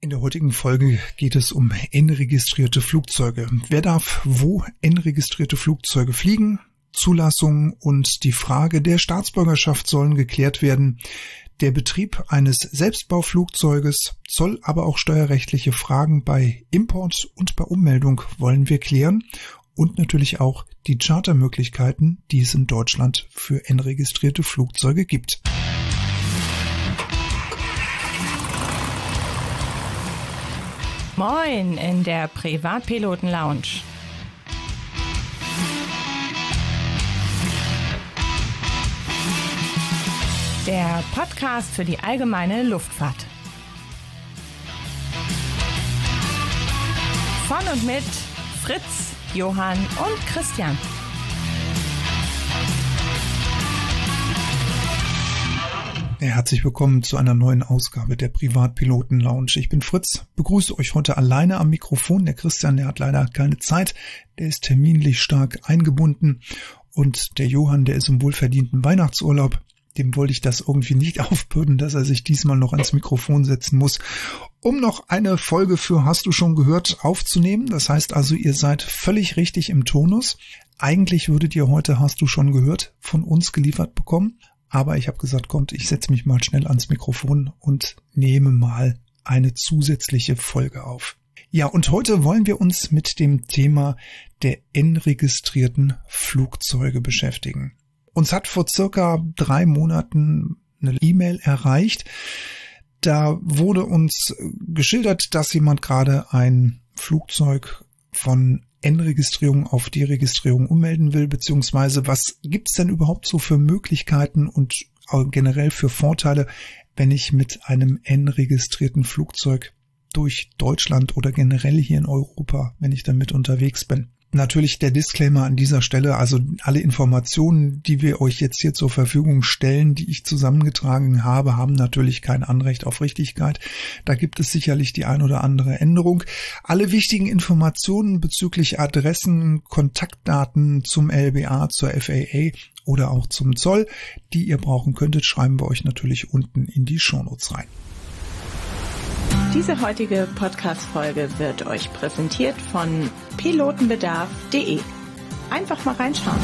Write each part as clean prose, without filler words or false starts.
In der heutigen Folge geht es um N-registrierte Flugzeuge. Wer darf wo N-registrierte Flugzeuge fliegen? Zulassung und die Frage der Staatsbürgerschaft sollen geklärt werden. Der Betrieb eines Selbstbauflugzeuges, Zoll, aber auch steuerrechtliche Fragen bei Import und bei Ummeldung wollen wir klären. Und natürlich auch die Chartermöglichkeiten, die es in Deutschland für N-registrierte Flugzeuge gibt. Moin in der Privatpiloten-Lounge. Der Podcast für die allgemeine Luftfahrt. Von und mit Fritz, Johann und Christian. Herzlich willkommen zu einer neuen Ausgabe der Privatpiloten-Lounge. Ich bin Fritz, begrüße euch heute alleine am Mikrofon. Der Christian, der hat leider keine Zeit, der ist terminlich stark eingebunden. Und der Johann, der ist im wohlverdienten Weihnachtsurlaub. Dem wollte ich das irgendwie nicht aufbürden, dass er sich diesmal noch ans Mikrofon setzen muss, um noch eine Folge für Hast du schon gehört aufzunehmen. Das heißt also, ihr seid völlig richtig im Tonus. Eigentlich würdet ihr heute Hast du schon gehört von uns geliefert bekommen. Aber ich habe gesagt, kommt, ich setze mich mal schnell ans Mikrofon und nehme mal eine zusätzliche Folge auf. Ja, und heute wollen wir uns mit dem Thema der N-registrierten Flugzeuge beschäftigen. Uns hat vor circa 3 Monaten eine E-Mail erreicht. Da wurde uns geschildert, dass jemand gerade ein Flugzeug von N-Registrierung auf D-Registrierung ummelden will, beziehungsweise was gibt's denn überhaupt so für Möglichkeiten und generell für Vorteile, wenn ich mit einem N-registrierten Flugzeug durch Deutschland oder generell hier in Europa, wenn ich damit unterwegs bin. Natürlich der Disclaimer an dieser Stelle, also alle Informationen, die wir euch jetzt hier zur Verfügung stellen, die ich zusammengetragen habe, haben natürlich kein Anrecht auf Richtigkeit. Da gibt es sicherlich die ein oder andere Änderung. Alle wichtigen Informationen bezüglich Adressen, Kontaktdaten zum LBA, zur FAA oder auch zum Zoll, die ihr brauchen könntet, schreiben wir euch natürlich unten in die Shownotes rein. Diese heutige Podcast-Folge wird euch präsentiert von pilotenbedarf.de. Einfach mal reinschauen.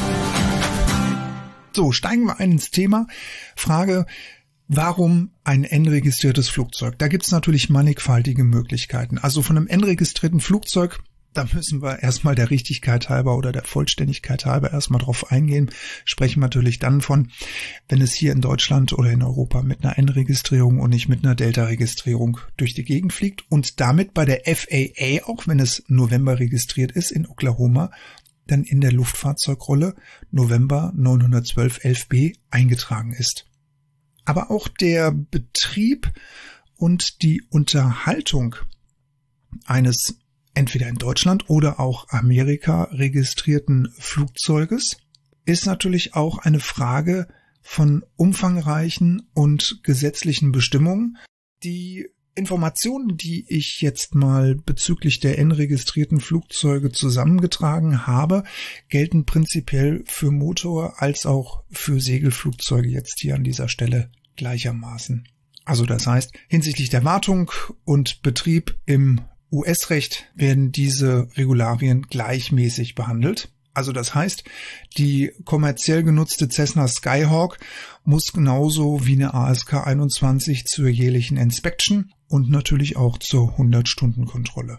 So, steigen wir ein ins Thema. Frage, warum ein N-registriertes Flugzeug? Da gibt es natürlich mannigfaltige Möglichkeiten. Also von einem N-registrierten Flugzeug, da müssen wir erstmal der Richtigkeit halber oder der Vollständigkeit halber erstmal drauf eingehen. Sprechen wir natürlich dann von, wenn es hier in Deutschland oder in Europa mit einer N-Registrierung und nicht mit einer Delta-Registrierung durch die Gegend fliegt und damit bei der FAA, auch wenn es November registriert ist in Oklahoma, dann in der Luftfahrzeugrolle November 912 11b eingetragen ist. Aber auch der Betrieb und die Unterhaltung eines entweder in Deutschland oder auch Amerika registrierten Flugzeuges ist natürlich auch eine Frage von umfangreichen und gesetzlichen Bestimmungen. Die Informationen, die ich jetzt mal bezüglich der N-registrierten Flugzeuge zusammengetragen habe, gelten prinzipiell für Motor- als auch für Segelflugzeuge jetzt hier an dieser Stelle gleichermaßen. Also das heißt, hinsichtlich der Wartung und Betrieb im US-Recht werden diese Regularien gleichmäßig behandelt. Also das heißt, die kommerziell genutzte Cessna Skyhawk muss genauso wie eine ASK 21 zur jährlichen Inspection und natürlich auch zur 100-Stunden-Kontrolle.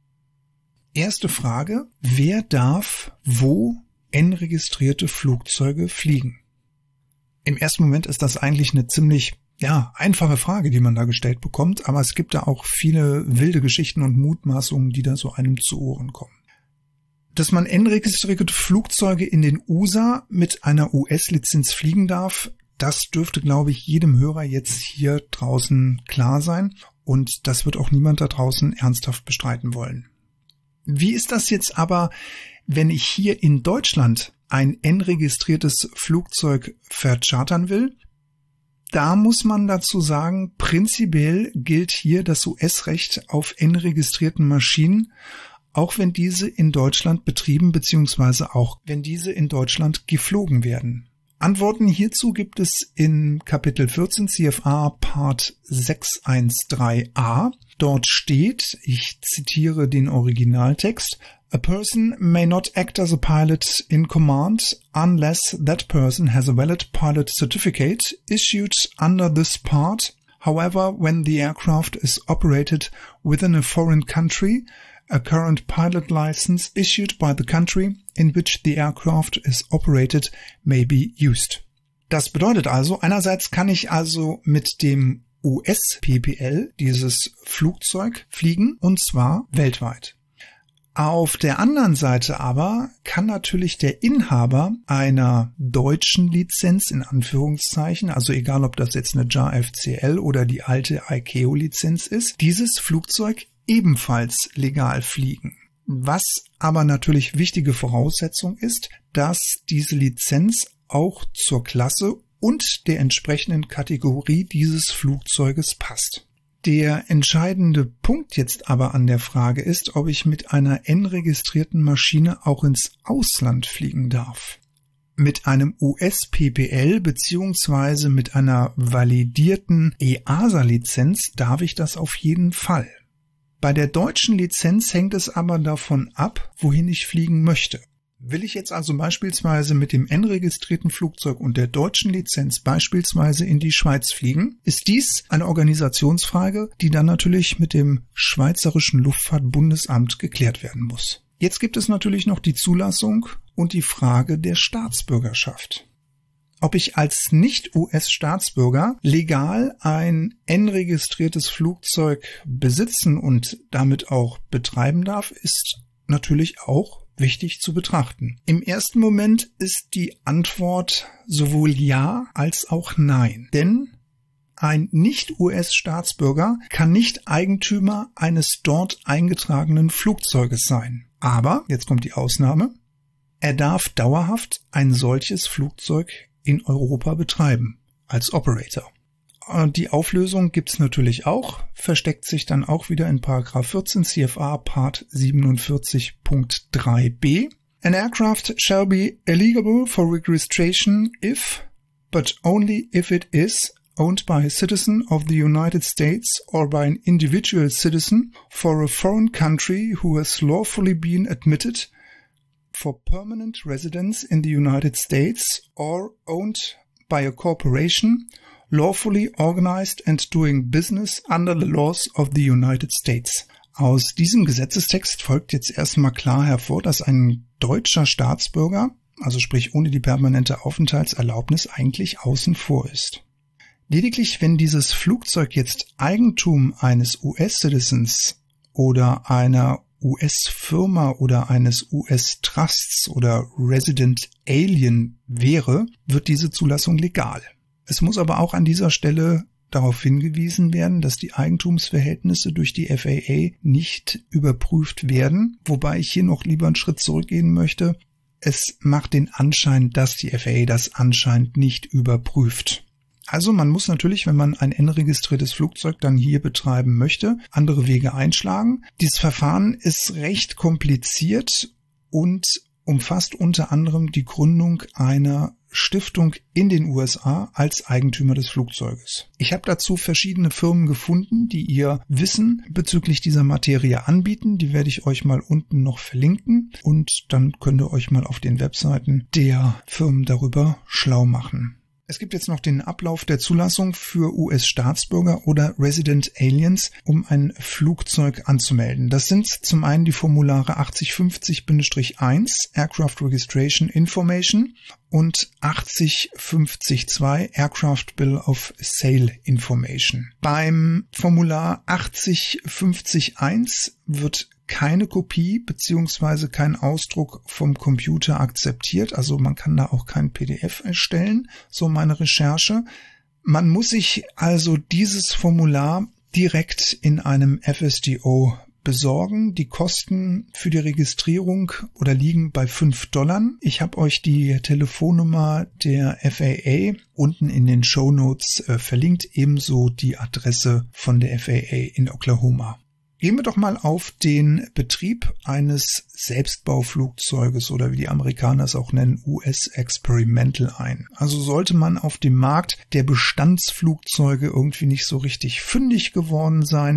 Erste Frage, wer darf wo N-registrierte Flugzeuge fliegen? Im ersten Moment ist das eigentlich eine ziemlich einfache Frage, die man da gestellt bekommt, aber es gibt da auch viele wilde Geschichten und Mutmaßungen, die da so einem zu Ohren kommen. Dass man N-registrierte Flugzeuge in den USA mit einer US-Lizenz fliegen darf, das dürfte, glaube ich, jedem Hörer jetzt hier draußen klar sein und das wird auch niemand da draußen ernsthaft bestreiten wollen. Wie ist das jetzt aber, wenn ich hier in Deutschland ein N-registriertes Flugzeug verchartern will? Da muss man dazu sagen, prinzipiell gilt hier das US-Recht auf N-registrierten Maschinen, auch wenn diese in Deutschland betrieben bzw. auch wenn diese in Deutschland geflogen werden. Antworten hierzu gibt es in Kapitel 14 CFA Part 613a. Dort steht, ich zitiere den Originaltext, "A person may not act as a pilot in command unless that person has a valid pilot certificate issued under this part. However, when the aircraft is operated within a foreign country, a current pilot license issued by the country in which the aircraft is operated may be used." Das bedeutet also, einerseits kann ich also mit dem US-PPL dieses Flugzeug fliegen, und zwar weltweit. Auf der anderen Seite aber kann natürlich der Inhaber einer deutschen Lizenz in Anführungszeichen, also egal ob das jetzt eine JAR FCL oder die alte ICAO-Lizenz ist, dieses Flugzeug ebenfalls legal fliegen. Was aber natürlich wichtige Voraussetzung ist, dass diese Lizenz auch zur Klasse und der entsprechenden Kategorie dieses Flugzeuges passt. Der entscheidende Punkt jetzt aber an der Frage ist, ob ich mit einer N-registrierten Maschine auch ins Ausland fliegen darf. Mit einem US-PPL bzw. mit einer validierten EASA-Lizenz darf ich das auf jeden Fall. Bei der deutschen Lizenz hängt es aber davon ab, wohin ich fliegen möchte. Will ich jetzt also beispielsweise mit dem N-registrierten Flugzeug und der deutschen Lizenz beispielsweise in die Schweiz fliegen, ist dies eine Organisationsfrage, die dann natürlich mit dem Schweizerischen Luftfahrtbundesamt geklärt werden muss. Jetzt gibt es natürlich noch die Zulassung und die Frage der Staatsbürgerschaft. Ob ich als Nicht-US-Staatsbürger legal ein N-registriertes Flugzeug besitzen und damit auch betreiben darf, ist natürlich auch wichtig zu betrachten. Im ersten Moment ist die Antwort sowohl ja als auch nein. Denn ein Nicht-US-Staatsbürger kann nicht Eigentümer eines dort eingetragenen Flugzeuges sein. Aber, jetzt kommt die Ausnahme, er darf dauerhaft ein solches Flugzeug in Europa betreiben, als Operator. Die Auflösung gibt's natürlich auch, versteckt sich dann auch wieder in Paragraph 14 CFR Part 47.3b. An aircraft shall be eligible for registration if, but only if it is, owned by a citizen of the United States or by an individual citizen for a foreign country who has lawfully been admitted for permanent residence in the United States or owned by a corporation lawfully organized and doing business under the laws of the United States. Aus diesem Gesetzestext folgt jetzt erstmal klar hervor, dass ein deutscher Staatsbürger, also sprich ohne die permanente Aufenthaltserlaubnis, eigentlich außen vor ist. Lediglich wenn dieses Flugzeug jetzt Eigentum eines US-Citizens oder einer US-Firma oder eines US-Trusts oder Resident Alien wäre, wird diese Zulassung legal. Es muss aber auch an dieser Stelle darauf hingewiesen werden, dass die Eigentumsverhältnisse durch die FAA nicht überprüft werden, wobei ich hier noch lieber einen Schritt zurückgehen möchte. Es macht den Anschein, dass die FAA das anscheinend nicht überprüft. Also man muss natürlich, wenn man ein N-registriertes Flugzeug dann hier betreiben möchte, andere Wege einschlagen. Dieses Verfahren ist recht kompliziert und umfasst unter anderem die Gründung einer Stiftung in den USA als Eigentümer des Flugzeuges. Ich habe dazu verschiedene Firmen gefunden, die ihr Wissen bezüglich dieser Materie anbieten. Die werde ich euch mal unten noch verlinken und dann könnt ihr euch mal auf den Webseiten der Firmen darüber schlau machen. Es gibt jetzt noch den Ablauf der Zulassung für US-Staatsbürger oder Resident Aliens, um ein Flugzeug anzumelden. Das sind zum einen die Formulare 8050-1 Aircraft Registration Information und 8050-2 Aircraft Bill of Sale Information. Beim Formular 8050-1 wird keine Kopie bzw. kein Ausdruck vom Computer akzeptiert, also man kann da auch kein PDF erstellen, so meine Recherche. Man muss sich also dieses Formular direkt in einem FSDO besorgen. Die Kosten für die Registrierung liegen bei $5. Ich habe euch die Telefonnummer der FAA unten in den Shownotes verlinkt, ebenso die Adresse von der FAA in Oklahoma. Gehen wir doch mal auf den Betrieb eines Selbstbauflugzeuges oder wie die Amerikaner es auch nennen, US Experimental ein. Also sollte man auf dem Markt der Bestandsflugzeuge irgendwie nicht so richtig fündig geworden sein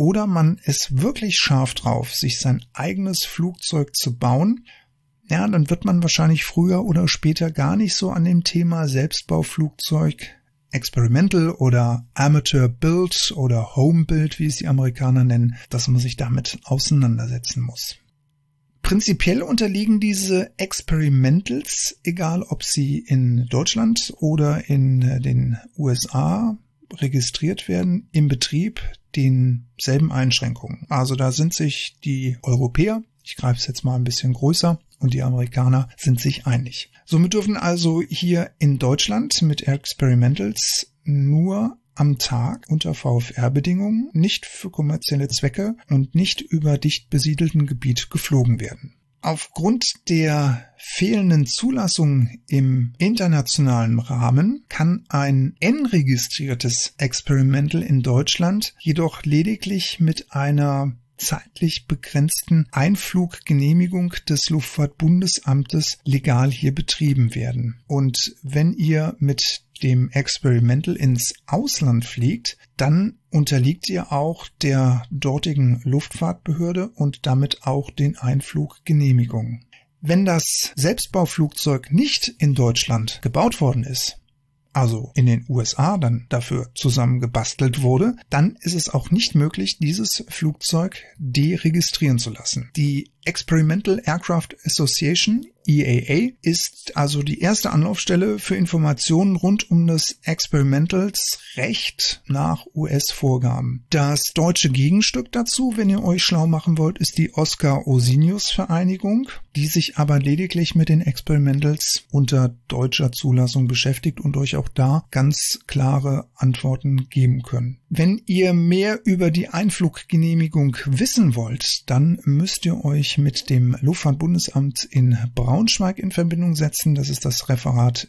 oder man ist wirklich scharf drauf, sich sein eigenes Flugzeug zu bauen, ja, dann wird man wahrscheinlich früher oder später gar nicht so an dem Thema Selbstbauflugzeug, Experimental oder Amateur Build oder Home Build, wie es die Amerikaner nennen, dass man sich damit auseinandersetzen muss. Prinzipiell unterliegen diese Experimentals, egal ob sie in Deutschland oder in den USA registriert werden, im Betrieb denselben Einschränkungen. Also da sind sich die Europäer, ich greife es jetzt mal ein bisschen größer, und die Amerikaner sind sich einig. Somit dürfen also hier in Deutschland mit Experimentals nur am Tag unter VFR-Bedingungen, nicht für kommerzielle Zwecke und nicht über dicht besiedeltem Gebiet geflogen werden. Aufgrund der fehlenden Zulassung im internationalen Rahmen kann ein N-registriertes Experimental in Deutschland jedoch lediglich mit einer zeitlich begrenzten Einfluggenehmigung des Luftfahrtbundesamtes legal hier betrieben werden. Und wenn ihr mit dem Experimental ins Ausland fliegt, dann unterliegt ihr auch der dortigen Luftfahrtbehörde und damit auch den Einfluggenehmigungen. Wenn das Selbstbauflugzeug nicht in Deutschland gebaut worden ist, also in den USA dann dafür zusammengebastelt wurde, dann ist es auch nicht möglich, dieses Flugzeug deregistrieren zu lassen. Die Experimental Aircraft Association, EAA, ist also die erste Anlaufstelle für Informationen rund um das Experimentals Recht nach US-Vorgaben. Das deutsche Gegenstück dazu, wenn ihr euch schlau machen wollt, ist die Oscar-Osinius-Vereinigung, die sich aber lediglich mit den Experimentals unter deutscher Zulassung beschäftigt und euch auch da ganz klare Antworten geben können. Wenn ihr mehr über die Einfluggenehmigung wissen wollt, dann müsst ihr euch mit dem Luftfahrtbundesamt in Braunschweig in Verbindung setzen. Das ist das Referat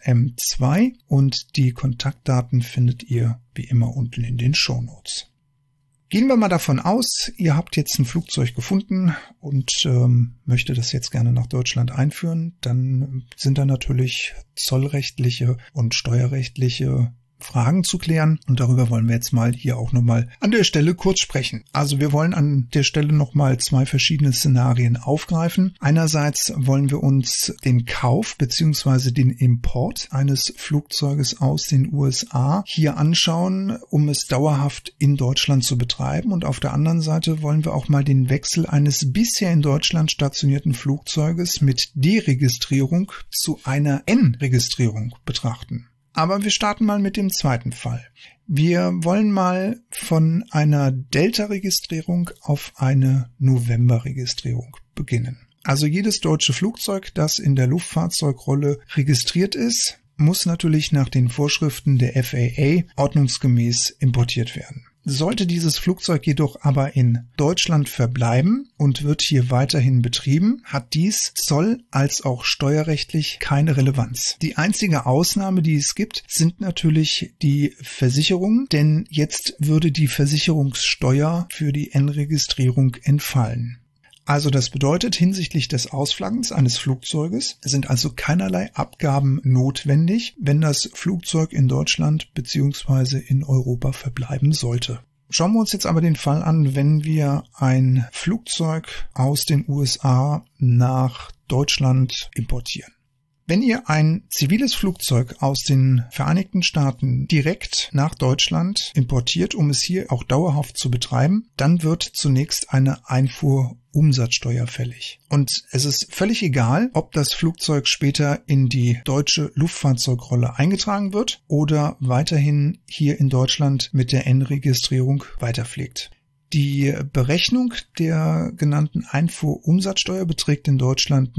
M2 und die Kontaktdaten findet ihr wie immer unten in den Shownotes. Gehen wir mal davon aus, ihr habt jetzt ein Flugzeug gefunden und möchtet das jetzt gerne nach Deutschland einführen. Dann sind da natürlich zollrechtliche und steuerrechtliche Fragen zu klären und darüber wollen wir jetzt mal hier auch nochmal an der Stelle kurz sprechen. Also wir wollen an der Stelle nochmal zwei verschiedene Szenarien aufgreifen. Einerseits wollen wir uns den Kauf bzw. den Import eines Flugzeuges aus den USA hier anschauen, um es dauerhaft in Deutschland zu betreiben, und auf der anderen Seite wollen wir auch mal den Wechsel eines bisher in Deutschland stationierten Flugzeuges mit D-Registrierung zu einer N-Registrierung betrachten. Aber wir starten mal mit dem zweiten Fall. Wir wollen mal von einer Delta-Registrierung auf eine November-Registrierung beginnen. Also jedes deutsche Flugzeug, das in der Luftfahrzeugrolle registriert ist, muss natürlich nach den Vorschriften der FAA ordnungsgemäß importiert werden. Sollte dieses Flugzeug jedoch aber in Deutschland verbleiben und wird hier weiterhin betrieben, hat dies zoll- als auch steuerrechtlich keine Relevanz. Die einzige Ausnahme, die es gibt, sind natürlich die Versicherungen, denn jetzt würde die Versicherungssteuer für die N-Registrierung entfallen. Also das bedeutet, hinsichtlich des Ausflaggens eines Flugzeuges sind also keinerlei Abgaben notwendig, wenn das Flugzeug in Deutschland bzw. in Europa verbleiben sollte. Schauen wir uns jetzt aber den Fall an, wenn wir ein Flugzeug aus den USA nach Deutschland importieren. Wenn ihr ein ziviles Flugzeug aus den Vereinigten Staaten direkt nach Deutschland importiert, um es hier auch dauerhaft zu betreiben, dann wird zunächst eine Einfuhrumsatzsteuer fällig. Und es ist völlig egal, ob das Flugzeug später in die deutsche Luftfahrzeugrolle eingetragen wird oder weiterhin hier in Deutschland mit der N-Registrierung weiterfliegt. Die Berechnung der genannten Einfuhrumsatzsteuer beträgt in Deutschland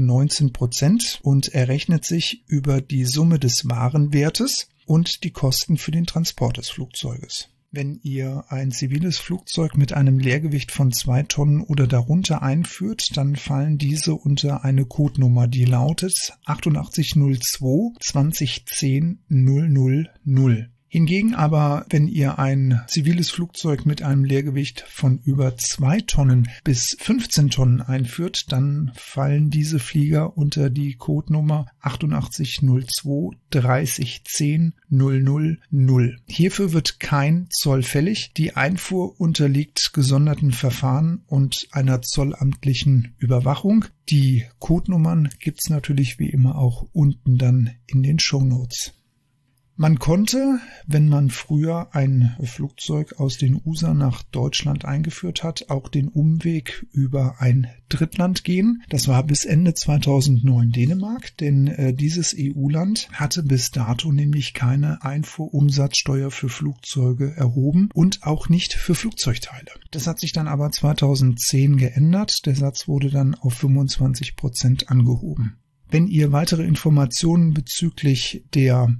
19% und errechnet sich über die Summe des Warenwertes und die Kosten für den Transport des Flugzeuges. Wenn ihr ein ziviles Flugzeug mit einem Leergewicht von 2 Tonnen oder darunter einführt, dann fallen diese unter eine Codenummer, die lautet 8802 2010 000. Hingegen aber, wenn ihr ein ziviles Flugzeug mit einem Leergewicht von über 2 Tonnen bis 15 Tonnen einführt, dann fallen diese Flieger unter die Codenummer 8802 30 10 000. Hierfür wird kein Zoll fällig. Die Einfuhr unterliegt gesonderten Verfahren und einer zollamtlichen Überwachung. Die Codenummern gibt's natürlich wie immer auch unten dann in den Shownotes. Man konnte, wenn man früher ein Flugzeug aus den USA nach Deutschland eingeführt hat, auch den Umweg über ein Drittland gehen. Das war bis Ende 2009 Dänemark, denn dieses EU-Land hatte bis dato nämlich keine Einfuhrumsatzsteuer für Flugzeuge erhoben und auch nicht für Flugzeugteile. Das hat sich dann aber 2010 geändert. Der Satz wurde dann auf 25% angehoben. Wenn ihr weitere Informationen bezüglich der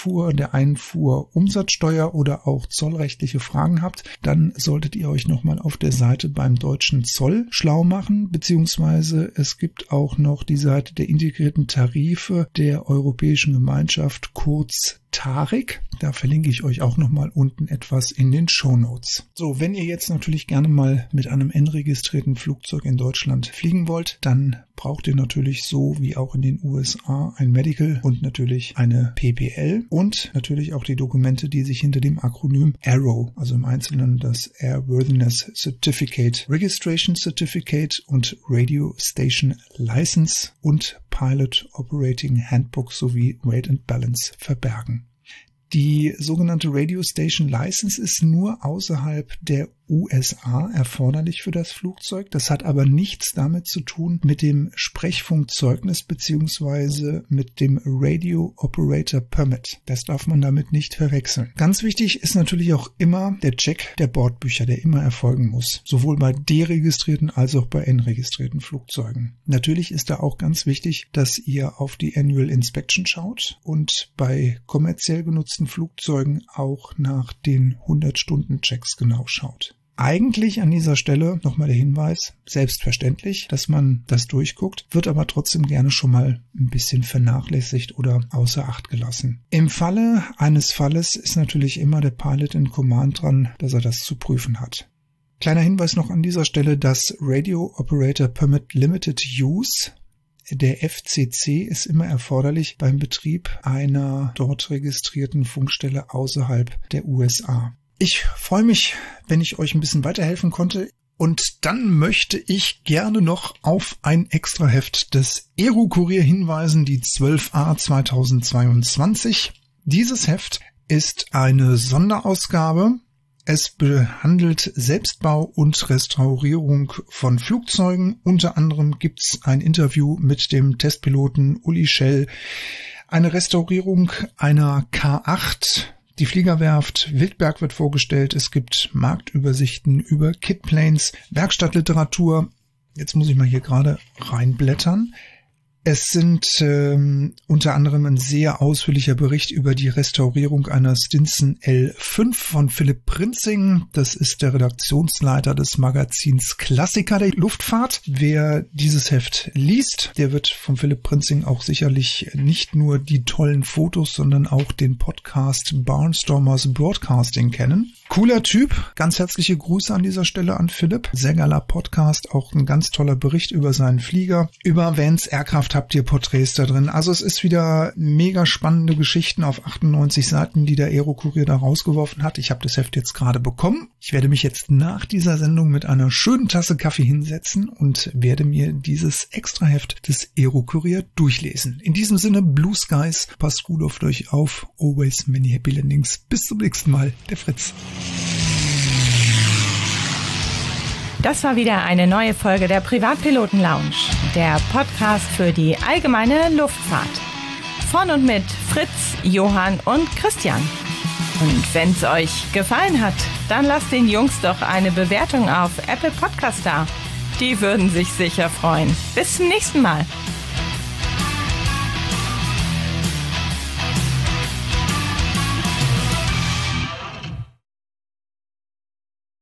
Einfuhrumsatzsteuer oder auch zollrechtliche Fragen habt, dann solltet ihr euch nochmal auf der Seite beim deutschen Zoll schlau machen, beziehungsweise es gibt auch noch die Seite der integrierten Tarife der Europäischen Gemeinschaft, kurz TARIC. Da verlinke ich euch auch nochmal unten etwas in den Shownotes. So, wenn ihr jetzt natürlich gerne mal mit einem N-registrierten Flugzeug in Deutschland fliegen wollt, dann braucht ihr natürlich so wie auch in den USA ein Medical und natürlich eine PPL und natürlich auch die Dokumente, die sich hinter dem Akronym AARO, also im Einzelnen das Airworthiness Certificate, Registration Certificate und Radio Station License und Pilot Operating Handbook sowie Weight and Balance verbergen. Die sogenannte Radio Station License ist nur außerhalb der USA erforderlich für das Flugzeug. Das hat aber nichts damit zu tun mit dem Sprechfunkzeugnis bzw. mit dem Radio Operator Permit. Das darf man damit nicht verwechseln. Ganz wichtig ist natürlich auch immer der Check der Bordbücher, der immer erfolgen muss. Sowohl bei deregistrierten als auch bei N-registrierten Flugzeugen. Natürlich ist da auch ganz wichtig, dass ihr auf die Annual Inspection schaut und bei kommerziell genutzten Flugzeugen auch nach den 100-Stunden-Checks genau schaut. Eigentlich an dieser Stelle nochmal der Hinweis, selbstverständlich, dass man das durchguckt, wird aber trotzdem gerne schon mal ein bisschen vernachlässigt oder außer Acht gelassen. Im Falle eines Falles ist natürlich immer der Pilot in Command dran, dass er das zu prüfen hat. Kleiner Hinweis noch an dieser Stelle, das Radio Operator Permit Limited Use, der FCC, ist immer erforderlich beim Betrieb einer dort registrierten Funkstelle außerhalb der USA. Ich freue mich, wenn ich euch ein bisschen weiterhelfen konnte, und dann möchte ich gerne noch auf ein Extraheft des Aero-Kurier hinweisen, die 12a 2022. Dieses Heft ist eine Sonderausgabe. Es behandelt Selbstbau und Restaurierung von Flugzeugen. Unter anderem gibt's ein Interview mit dem Testpiloten Uli Schell, eine Restaurierung einer K8. Die Fliegerwerft Wildberg wird vorgestellt. Es gibt Marktübersichten über Kitplanes, Werkstattliteratur. Jetzt muss ich mal hier gerade reinblättern. Es sind unter anderem ein sehr ausführlicher Bericht über die Restaurierung einer Stinson L5 von Philipp Prinzing. Das ist der Redaktionsleiter des Magazins Klassiker der Luftfahrt. Wer dieses Heft liest, der wird von Philipp Prinzing auch sicherlich nicht nur die tollen Fotos, sondern auch den Podcast Barnstormers Broadcasting kennen. Cooler Typ, ganz herzliche Grüße an dieser Stelle an Philipp. Sehr geiler Podcast, auch ein ganz toller Bericht über seinen Flieger. Über Vans Aircraft habt ihr Porträts da drin. Also es ist wieder mega spannende Geschichten auf 98 Seiten, die der Aero-Kurier da rausgeworfen hat. Ich habe das Heft jetzt gerade bekommen. Ich werde mich jetzt nach dieser Sendung mit einer schönen Tasse Kaffee hinsetzen und werde mir dieses Extraheft des Aero-Kurier durchlesen. In diesem Sinne, Blue Skies, passt gut auf euch auf. Always many happy landings. Bis zum nächsten Mal, der Fritz. Das war wieder eine neue Folge der Privatpiloten Lounge, der Podcast für die allgemeine Luftfahrt. Von und mit Fritz, Johann und Christian. Und wenn es euch gefallen hat, dann lasst den Jungs doch eine Bewertung auf Apple Podcast da. Die würden sich sicher freuen. Bis zum nächsten Mal.